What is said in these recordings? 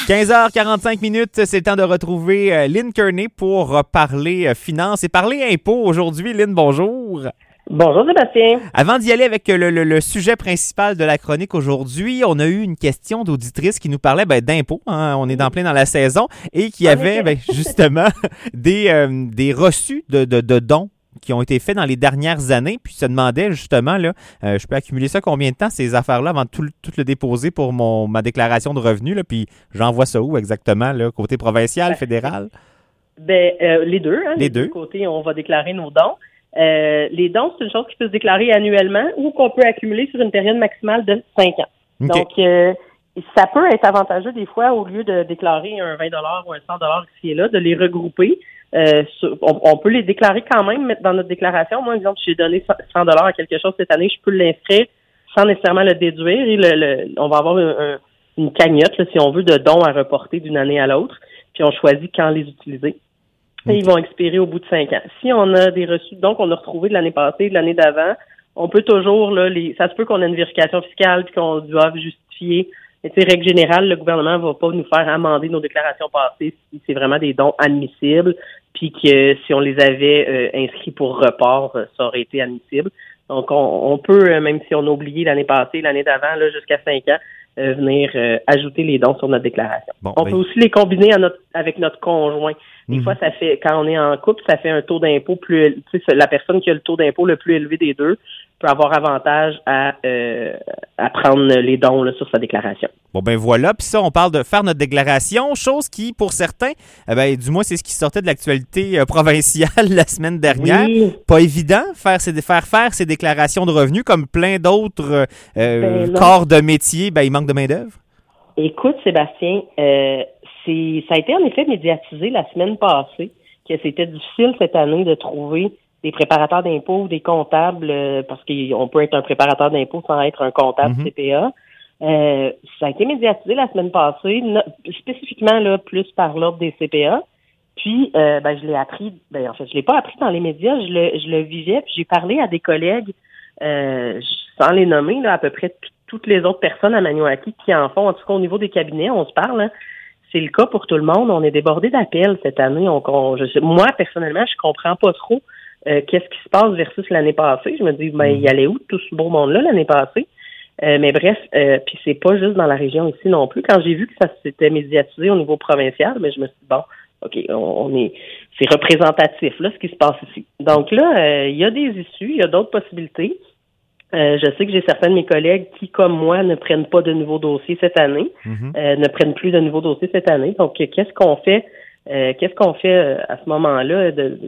15h45, c'est le temps de retrouver Lynn Kearney pour parler finances et parler impôts. Aujourd'hui, Lynn, bonjour. Bonjour Sébastien. Avant d'y aller avec le sujet principal de la chronique aujourd'hui, on a eu une question d'auditrice qui nous parlait d'impôts. Hein, on est plein dans la saison et qui avait justement des reçus de dons qui ont été faits dans les dernières années, puis se demandait justement, là, je peux accumuler ça combien de temps, ces affaires-là, avant de tout le déposer pour ma déclaration de revenus, là, puis j'envoie ça où exactement, là, côté provincial, fédéral? Les deux. Hein, les deux côtés, on va déclarer nos dons. Les dons, c'est une chose qui peut se déclarer annuellement ou qu'on peut accumuler sur une période maximale de 5 ans. Okay. Donc, ça peut être avantageux des fois, au lieu de déclarer un 20 ou un 100 ici et là, de les regrouper. On peut les déclarer quand même, mettre dans notre déclaration. Moi, exemple, j'ai donné 100 à quelque chose cette année, je peux l'inscrire sans nécessairement le déduire. Et on va avoir une cagnotte, là, si on veut, de dons à reporter d'une année à l'autre. Puis on choisit quand les utiliser. Et ils vont expirer au bout de 5 ans. Si on a des reçus de dons qu'on a retrouvés de l'année passée, de l'année d'avant, on peut toujours, là, ça se peut qu'on ait une vérification fiscale puis qu'on doive justifier. Mais tu sais, règle générale, le gouvernement va pas nous faire amender nos déclarations passées si c'est vraiment des dons admissibles, puis que si on les avait inscrits pour report, ça aurait été admissible. Donc, on peut, même si on a oublié l'année passée, l'année d'avant, là, jusqu'à 5 ans, venir ajouter les dons sur notre déclaration. On peut aussi les combiner avec notre conjoint. Des fois, ça fait, quand on est en couple, ça fait un taux d'impôt plus, tu sais, la personne qui a le taux d'impôt le plus élevé des deux peut avoir avantage à prendre les dons là, sur sa déclaration. Bon, voilà. Puis ça, on parle de faire notre déclaration, chose qui, pour certains, du moins, c'est ce qui sortait de l'actualité provinciale la semaine dernière. Oui. Pas évident faire faire ces déclarations de revenus comme plein d'autres corps de métier. Il manque de main-d'œuvre. Écoute, Sébastien, ça a été en effet médiatisé la semaine passée que c'était difficile cette année de trouver des préparateurs d'impôts ou des comptables, parce qu'on peut être un préparateur d'impôts sans être un comptable CPA. Ça a été médiatisé la semaine passée, spécifiquement là plus par l'ordre des CPA. Puis, je l'ai appris. En fait, je l'ai pas appris dans les médias. Je le vivais. Puis j'ai parlé à des collègues, sans les nommer là, à peu près toutes les autres personnes à Maniwaki qui en font. En tout cas, au niveau des cabinets, on se parle. Hein. C'est le cas pour tout le monde. On est débordé d'appels cette année. Moi, personnellement, je comprends pas trop qu'est-ce qui se passe versus l'année passée. Je me dis, il allait où tout ce beau monde-là l'année passée? Mais bref, puis c'est pas juste dans la région ici non plus. Quand j'ai vu que ça s'était médiatisé au niveau provincial, je me suis dit, OK, c'est représentatif, là, ce qui se passe ici. Donc là, il y a des issues, il y a d'autres possibilités. Je sais que j'ai certains de mes collègues qui, comme moi, ne prennent pas de nouveaux dossiers cette année, ne prennent plus de nouveaux dossiers cette année. Donc, qu'est-ce qu'on fait à ce moment-là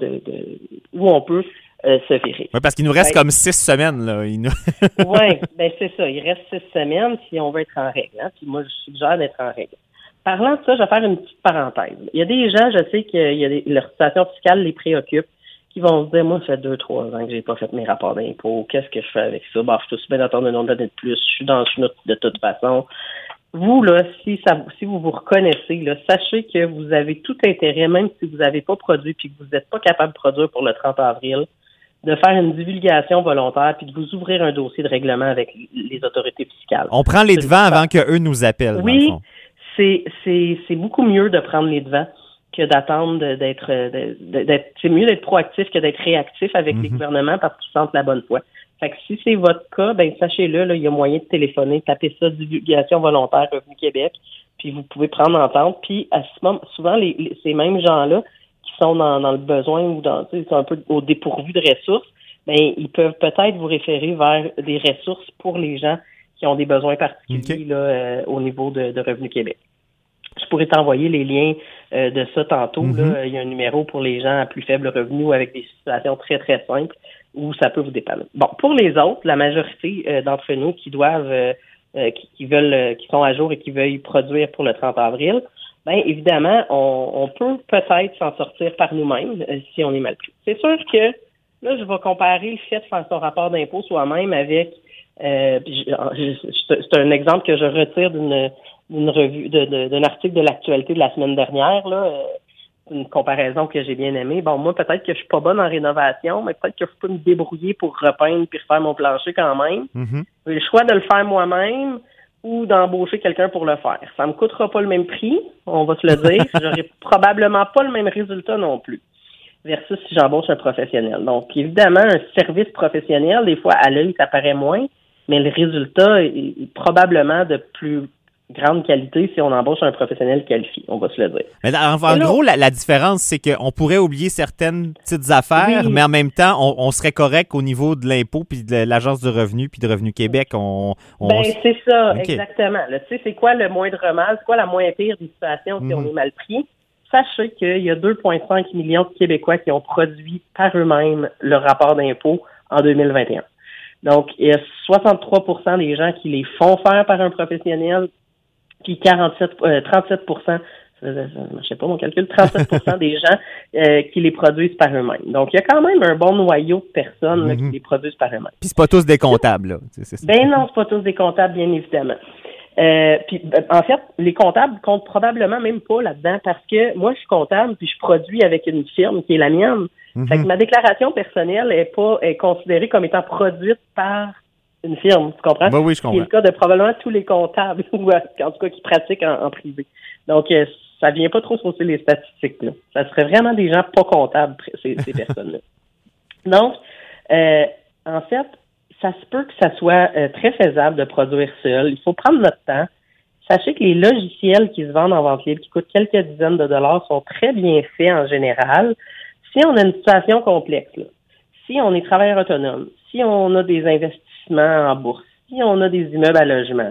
où on peut se virer? Oui, parce qu'il nous reste comme 6 semaines. Là. Oui, c'est ça. Il reste 6 semaines si on veut être en règle. Hein? Puis moi, je suggère d'être en règle. Parlant de ça, je vais faire une petite parenthèse. Il y a des gens, je sais que leur situation fiscale les préoccupe, qui vont se dire, moi, ça fait 2-3 ans que j'ai pas fait mes rapports d'impôts. Qu'est-ce que je fais avec ça? Je suis aussi bien d'attendre un nombre d'années de plus. Je suis dans le chenoute de toute façon. Vous, là, si vous vous reconnaissez, là, sachez que vous avez tout intérêt, même si vous n'avez pas produit puis que vous n'êtes pas capable de produire pour le 30 avril, de faire une divulgation volontaire puis de vous ouvrir un dossier de règlement avec les autorités fiscales. On prend les devants avant qu'eux nous appellent. Oui, c'est beaucoup mieux de prendre les devants que d'attendre c'est mieux d'être proactif que d'être réactif avec les gouvernements parce qu'ils sentent la bonne foi. Fait que si c'est votre cas, sachez-le, là, il y a moyen de téléphoner, taper ça, divulgation volontaire Revenu Québec, puis vous pouvez prendre entente. Puis à ce moment, souvent, ces mêmes gens-là qui sont dans le besoin ou sont un peu au dépourvu de ressources, ils peuvent peut-être vous référer vers des ressources pour les gens qui ont des besoins particuliers là, au niveau de Revenu Québec. Je pourrais t'envoyer les liens de ça tantôt. Là. Il y a un numéro pour les gens à plus faible revenu avec des situations très, très simples où ça peut vous dépanner. Bon, pour les autres, la majorité d'entre nous qui doivent, qui sont à jour et qui veulent produire pour le 30 avril, évidemment, on peut peut-être s'en sortir par nous-mêmes si on est mal pris. C'est sûr que là, je vais comparer le fait de faire son rapport d'impôt soi-même avec c'est un exemple que je retire d'une revue, d'un article de l'actualité de la semaine dernière, là, une comparaison que j'ai bien aimée. Bon, moi, peut-être que je suis pas bonne en rénovation, mais peut-être que je peux me débrouiller pour repeindre puis refaire mon plancher quand même. J'ai le choix de le faire moi-même ou d'embaucher quelqu'un pour le faire. Ça me coûtera pas le même prix, on va se le dire. J'aurai probablement pas le même résultat non plus, versus si j'embauche un professionnel. Donc, évidemment, un service professionnel, des fois, à l'œil, ça paraît moins, mais le résultat est probablement de plus grande qualité si on embauche un professionnel qualifié, on va se le dire. Mais en gros, la différence, c'est qu'on pourrait oublier certaines petites affaires, mais en même temps, on serait correct au niveau de l'impôt puis de l'Agence du revenu puis de Revenu Québec. C'est ça, okay. Exactement. Tu sais, c'est quoi le moindre mal? C'est quoi la moins pire des situations si on est mal pris? Sachez qu'il y a 2,5 millions de Québécois qui ont produit par eux-mêmes leur rapport d'impôt en 2021. Donc, il y a 63% des gens qui les font faire par un professionnel, puis 37%, je sais pas mon calcul, 37% des gens qui les produisent par eux-mêmes. Donc, il y a quand même un bon noyau de personnes là, qui les produisent par eux-mêmes. Puis c'est pas tous des comptables, là. C'est ben non, c'est pas tous des comptables, bien évidemment. Puis en fait, les comptables comptent probablement même pas là-dedans parce que moi, je suis comptable puis je produis avec une firme qui est la mienne. Fait que ma déclaration personnelle est considérée comme étant produite par une firme, tu comprends? Ben oui, je comprends. C'est le cas de probablement tous les comptables, ou en tout cas qui pratiquent en privé. Donc, ça vient pas trop saucer les statistiques, là. Ça serait vraiment des gens pas comptables, ces personnes-là. Donc, en fait, ça se peut que ça soit très faisable de produire seul. Il faut prendre notre temps. Sachez que les logiciels qui se vendent en vente libre, qui coûtent quelques dizaines de dollars, sont très bien faits en général. Si on a une situation complexe, là, si on est travailleur autonome, si on a des investissements en bourse, si on a des immeubles à logement,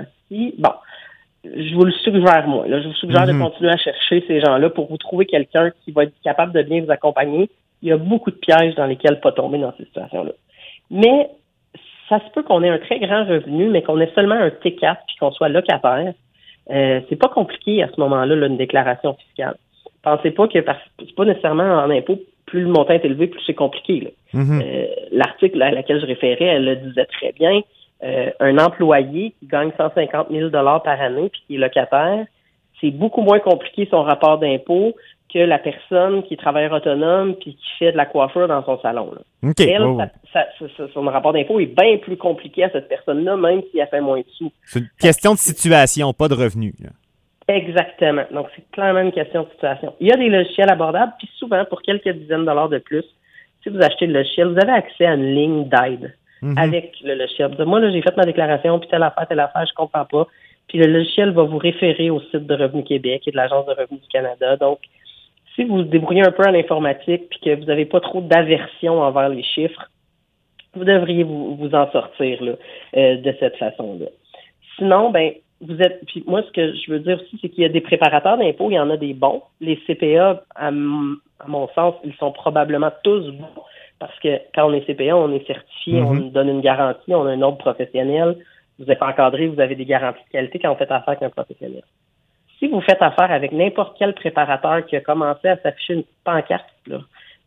je vous le suggère, moi. Là, je vous suggère de continuer à chercher ces gens-là pour vous trouver quelqu'un qui va être capable de bien vous accompagner. Il y a beaucoup de pièges dans lesquels pas tomber dans ces situations-là. Mais ça se peut qu'on ait un très grand revenu, mais qu'on ait seulement un T4 puis qu'on soit locataire. C'est pas compliqué à ce moment-là, là, une déclaration fiscale. Pensez pas que c'est pas nécessairement en impôt, plus le montant est élevé, plus c'est compliqué. Là. L'article à laquelle je référais, elle le disait très bien. Un employé qui gagne 150 000 $ par année puis qui est locataire, c'est beaucoup moins compliqué son rapport d'impôt que la personne qui est travailleur autonome puis qui fait de la coiffure dans son salon. Là. Okay. Elle, son rapport d'impôt est bien plus compliqué à cette personne-là, même si elle fait moins de sous. C'est une question de situation, pas de revenu. Là. Exactement. Donc, c'est clairement une question de situation. Il y a des logiciels abordables, puis souvent, pour quelques dizaines de dollars de plus, si vous achetez le logiciel, vous avez accès à une ligne d'aide avec le logiciel. Moi, là, j'ai fait ma déclaration, puis telle affaire, je comprends pas. Puis le logiciel va vous référer au site de Revenu Québec et de l'Agence de revenus du Canada. Donc, si vous vous débrouillez un peu en informatique puis que vous n'avez pas trop d'aversion envers les chiffres, vous devriez vous en sortir là, de cette façon-là. Sinon, vous êtes. Puis moi, ce que je veux dire aussi, c'est qu'il y a des préparateurs d'impôts, il y en a des bons. Les CPA, à mon sens, ils sont probablement tous bons parce que quand on est CPA, on est certifié, on nous donne une garantie, on a un ordre professionnel, vous êtes encadré, vous avez des garanties de qualité quand vous faites affaire avec un professionnel. Si vous faites affaire avec n'importe quel préparateur qui a commencé à s'afficher une pancarte là,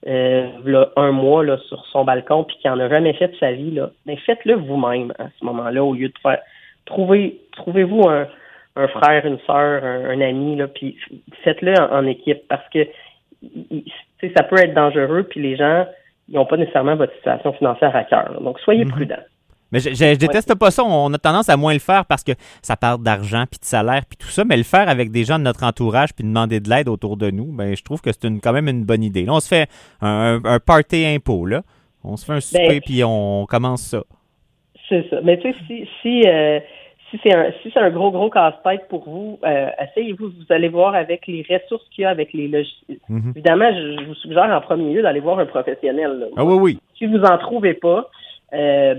un mois là, sur son balcon puis qui en a jamais fait de sa vie, là, faites-le vous-même à ce moment-là au lieu de faire. Trouvez-vous un frère, une sœur, un ami, là, puis faites-le en équipe parce que ça peut être dangereux puis les gens ils n'ont pas nécessairement votre situation financière à cœur. Là. Donc, soyez prudents. Mais je déteste pas ça. On a tendance à moins le faire parce que ça parle d'argent puis de salaire puis tout ça. Mais le faire avec des gens de notre entourage puis demander de l'aide autour de nous, je trouve que c'est quand même une bonne idée. Là, on se fait un party impôt, là. On se fait un souper puis on commence ça. C'est ça. Mais tu sais, si c'est un gros casse-tête pour vous, essayez-vous, vous allez voir avec les ressources qu'il y a avec les logiciels. Évidemment, je vous suggère en premier lieu d'aller voir un professionnel. Là. Ah oui. Si vous en trouvez pas, si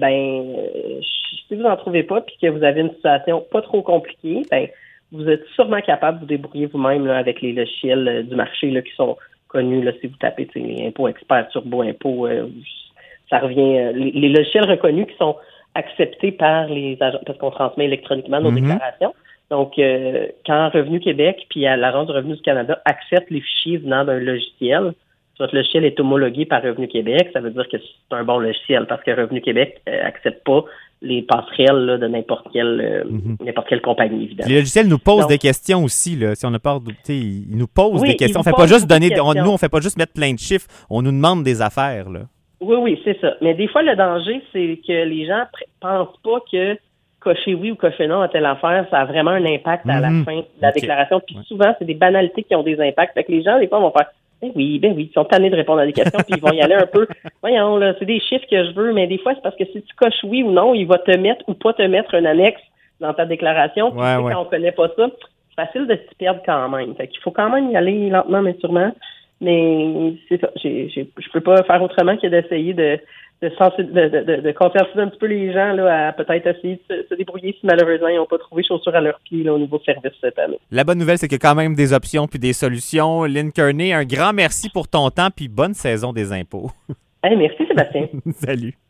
vous en trouvez pas puis que vous avez une situation pas trop compliquée, vous êtes sûrement capable de vous débrouiller vous-même là, avec les logiciels du marché là, qui sont connus. Là, si vous tapez les impôts experts, turbo impôts, ça revient. Les logiciels reconnus qui sont acceptés par les agents, parce qu'on transmet électroniquement nos déclarations. Donc, quand Revenu Québec puis l'Agence du revenu du Canada acceptent les fichiers venant d'un logiciel, votre logiciel est homologué par Revenu Québec, ça veut dire que c'est un bon logiciel parce que Revenu Québec accepte pas les passerelles là, de n'importe quelle compagnie, évidemment. Les logiciels nous posent des questions aussi. Là. Si on a peur, ils nous posent des questions. On fait pas juste on fait pas juste mettre plein de chiffres, on nous demande des affaires. Là. Oui, c'est ça. Mais des fois, le danger, c'est que les gens pensent pas que cocher oui ou cocher non à telle affaire, ça a vraiment un impact à la fin de la déclaration. Puis souvent, c'est des banalités qui ont des impacts. Fait que les gens, des fois, vont faire ben oui, ils sont tannés de répondre à des questions, puis ils vont y aller un peu. Voyons, là, c'est des chiffres que je veux, mais des fois, c'est parce que si tu coches oui ou non, il va te mettre ou pas te mettre un annexe dans ta déclaration. Puis quand on connaît pas ça, c'est facile de s'y perdre quand même. Fait qu'il faut quand même y aller lentement, mais sûrement. Mais c'est ça. Je peux pas faire autrement que d'essayer de conscientiser un petit peu les gens là, à peut-être essayer de se débrouiller si malheureusement ils n'ont pas trouvé chaussures à leurs pieds là, au niveau service cette année. La bonne nouvelle, c'est qu'il y a quand même des options puis des solutions. Lynn Kearney, un grand merci pour ton temps puis bonne saison des impôts. Hey, merci Sébastien. Salut.